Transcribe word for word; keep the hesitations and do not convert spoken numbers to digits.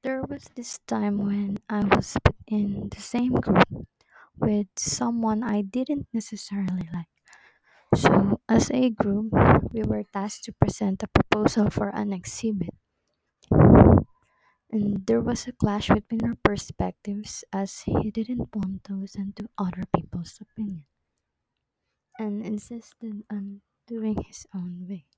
There was this time when I was put in the same group with someone I didn't necessarily like. So, as a group, we were tasked to present a proposal for an exhibit, and there was a clash between our perspectives as he didn't want to listen to other people's opinion and insisted on doing his own way.